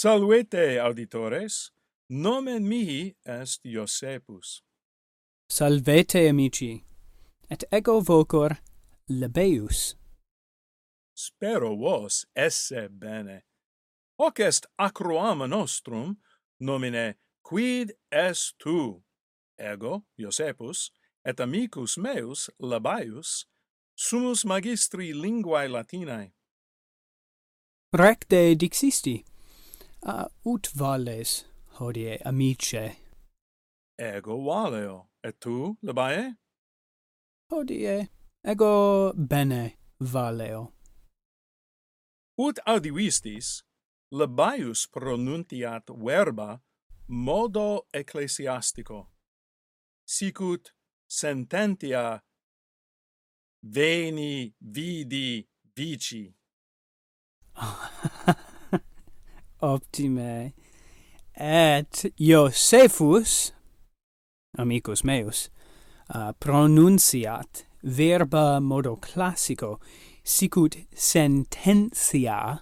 Salvete, auditores, nomen mihi est Iosepus. Salvete, amici, et ego vocor Lebeus. Spero vos esse bene. Hoc est acroama nostrum, nomine quid est tu? Ego, Iosepus, et amicus meus, Labaius, sumus magistri linguae Latinae. Recte dixisti, ut vales, hodie, amice. Ego valeo, et tu, Labae? Hodie, ego bene valeo. Ut audivistis, Labaius pronuntiat verba modo ecclesiastico, sicut sententia veni, vidi, vici. Optime. Et Iosefus, amicus meus, pronunciat verba modo classico, sicut sententia,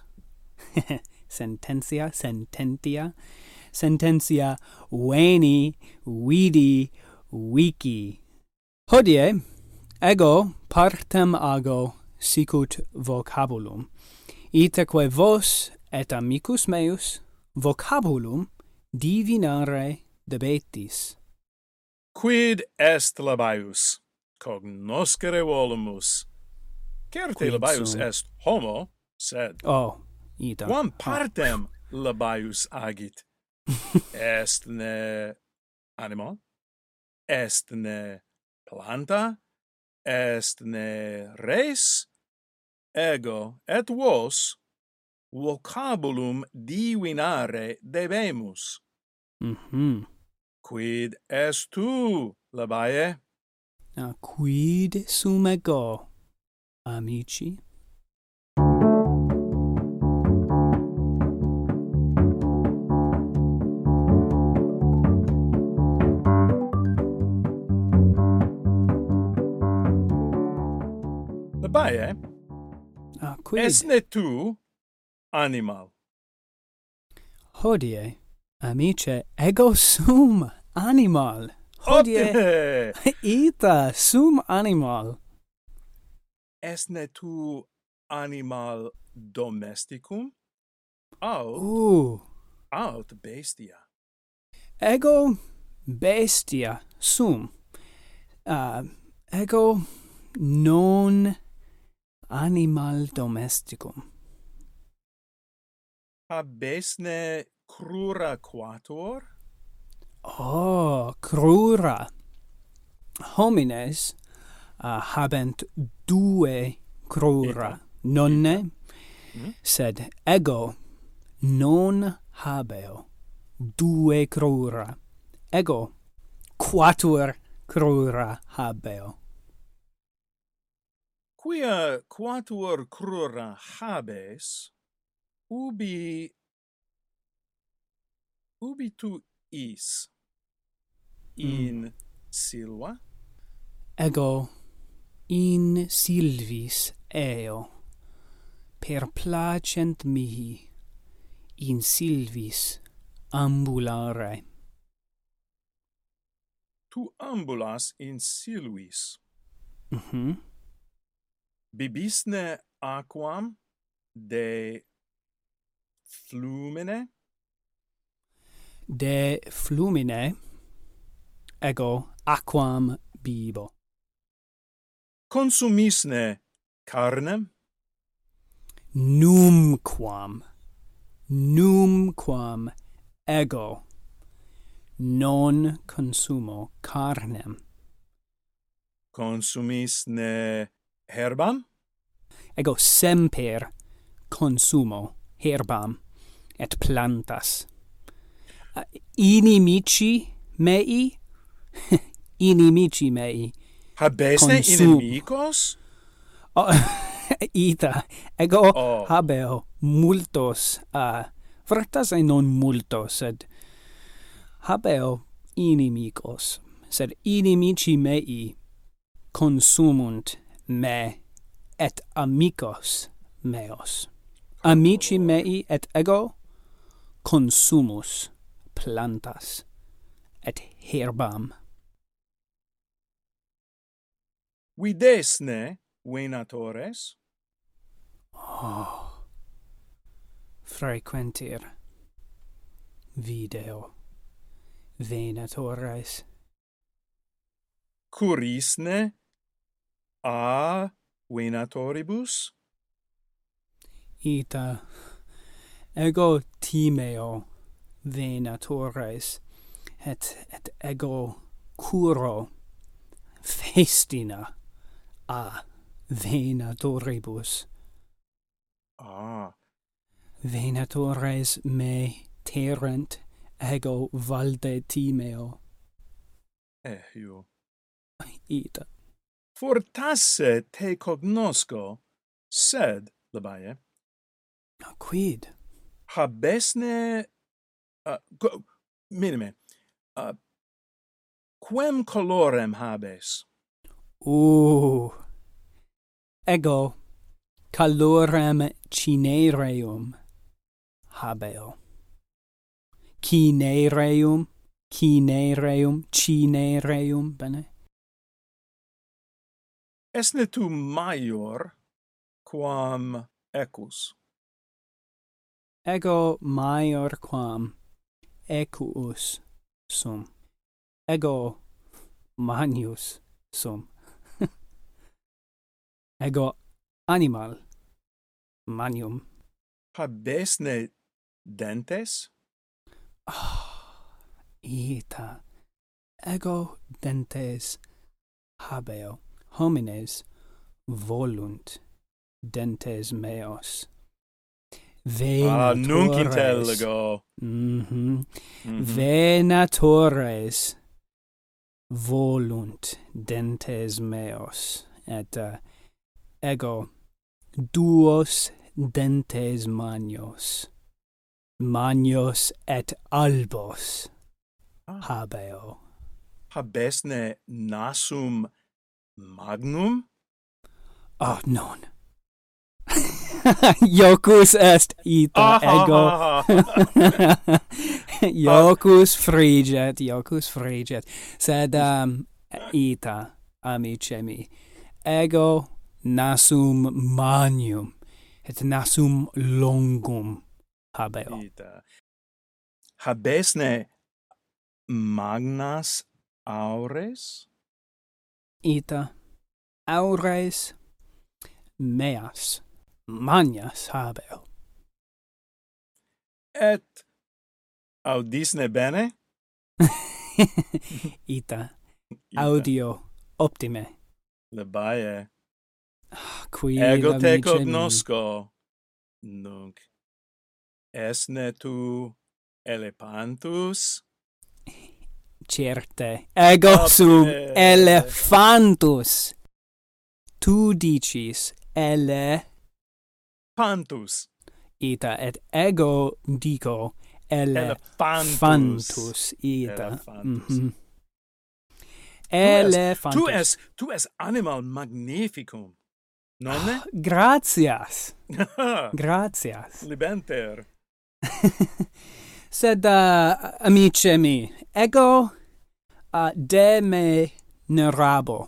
sententia veni, vidi, vici. Hodie, ego partem ago sicut vocabulum, itaque vos et amicus meus vocabulum divinare debetis. Quid est Labaius? Cognoscere volumus. Certe Quid Labaius sum? est homo, sed Oh, ita. quam partem Labaius agit? Est ne animal? Est ne planta? Est ne res? Ego et vos vocabulum divinare debemus. Quid est tu, Labae? Quid sum ego, amici? Labae, Quid? est ne tu animal? Hodie, amice, ego sum animal. Hodie, Optime! ita sum animal. Est ne tu animal domesticum? Aut bestia? Ego bestia sum. Ego non animal domesticum. Habesne crura quatuor? Crura. Homines habent due crura, nonne, sed ego non habeo due crura. Ego quatuor crura habeo. Quia quatuor crura habes, ubi tu is? In silva? Ego in silvis eo, perplacent mihi in silvis ambulare. Tu ambulas in silvis. Bibisne aquam de flumine? De flumine ego aquam bibo. Consumisne carnem? Numquam ego non consumo carnem. Consumisne herbam? Ego semper consumo herbam et plantas. Inimici mei Habesne inimicos? Ita, ego habeo multos, vertas non multos, sed habeo inimicos, sed inimici mei consumunt me et amicos meos. Amici mei et ego consumus plantas et herbam. Videsne venatores? Frequentir video venatores. Curisne a venatoribus? Ita ego timeo venatores et ego curo festina a venatoribus. Venatores me terent ego valde timeo. Ehio. Ita. Fortasse te cognosco, sed, Labae, Quid? habesne, minime, quem colorem habes? Ego calorem cinereum habeo. Cinereum, bene? Esne tu maior quam equus? Ego maior quam equus sum. Ego manius sum. Ego animal manium. Habesne dentes? Ita. Ego dentes habeo. Homines volunt dentes meos. Venatores. Nunc intelligo. Venatores volunt dentes meos. Et ego duos dentes manios. Manios et albos habeo. Habesne nasum magnum? Non. Iocus est ita ego. Iocus friget. Sed ita, amice mi, ego nasum manium et nasum longum habeo. Ita. Habesne magnas aures? Ita aures meas magnas habeo. Et audisne bene? Ita audio optime. Labae. Qui Ego te amice mi. cognosco. Nunc. Esne tu elepantus? Certe. Ego sum elephantus. Tu dicis Pantus. ita et ego dico elephantus ita. Elephantus. Elephantus. Tu es animal magnificum. Nonne? Gratias. Libenter. Sed amice mi, ego de me nerabo.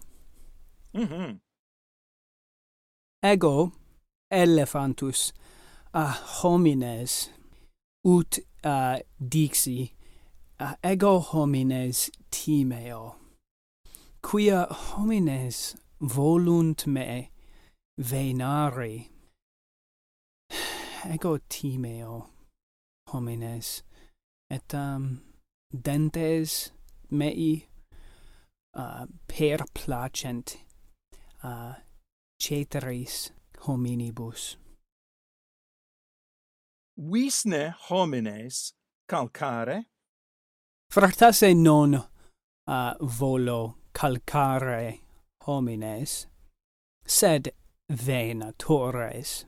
Ego elephantus homines ut dixi ego homines timeo. Quia homines volunt me venari. Ego timeo homines et dentes mei perplacent ceteris hominibus. Visne homines calcare? Fractasse non volo calcare homines, sed venatores.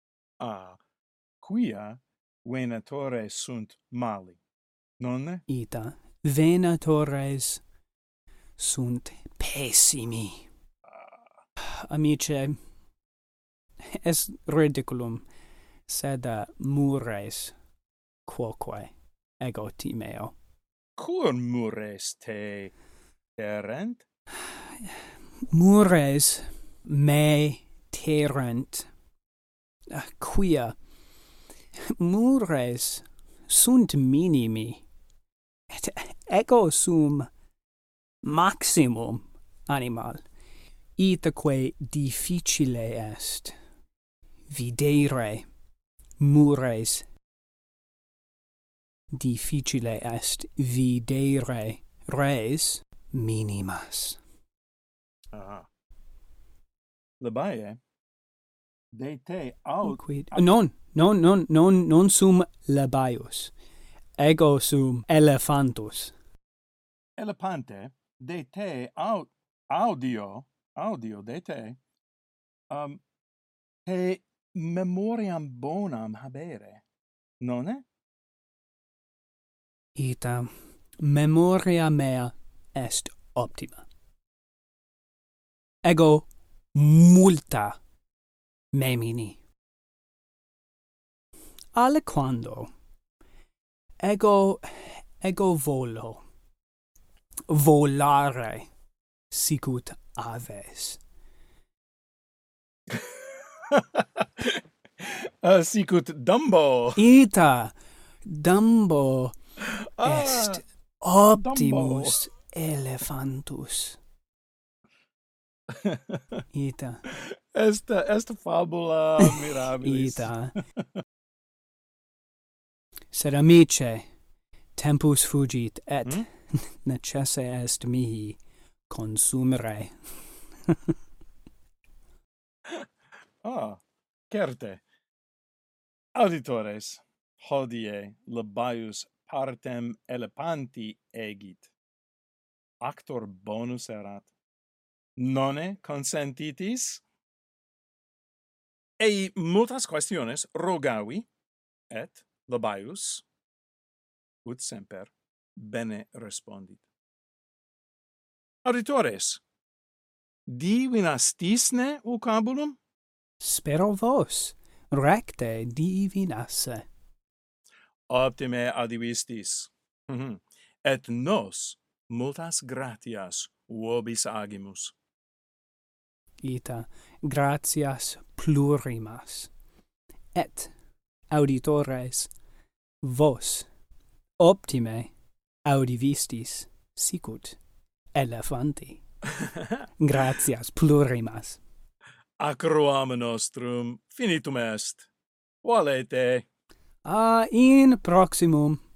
Quia venatores sunt mali, nonne? Ita venatores sunt pessimi. Amice, est ridiculum, sed mures quoque ego timeo. Cur mures te terent? Mures me terent. Quia mures sunt minimi, et ego sum maximum animal, itaque difficile est videre mures, difficile est videre res minimas. Aha. Labae, de te aut... Quid? Non sum labaius. Ego sum elephantus. Elepante, de te audio de te, te memoriam bonam habere, nonne? Ita memoria mea est optima. Ego multa memini. Aliquando ego volo volare sicut aves. Sicut Dumbo. Ita Dumbo est optimus elephantus. Ita. Est fabula mirabilis. Ita. Sed amice, tempus fugit, et necesse est mihi consumere. Certe. Auditores, hodie labaius partem elepanti egit. Actor bonus erat. Nonne consentitis? Ei multas questiones rogavi, et labaius, ut semper, bene respondit. Auditores, divinastisne vocabulum? Spero vos recte divinasse. Optime adivistis. Et nos multas gratias vobis agimus. Ita gratias plurimas. Et auditores vos optime audivistis sicut elephanti. Gratias plurimas. Acroam nostrum finitum est. Valete. In proximum.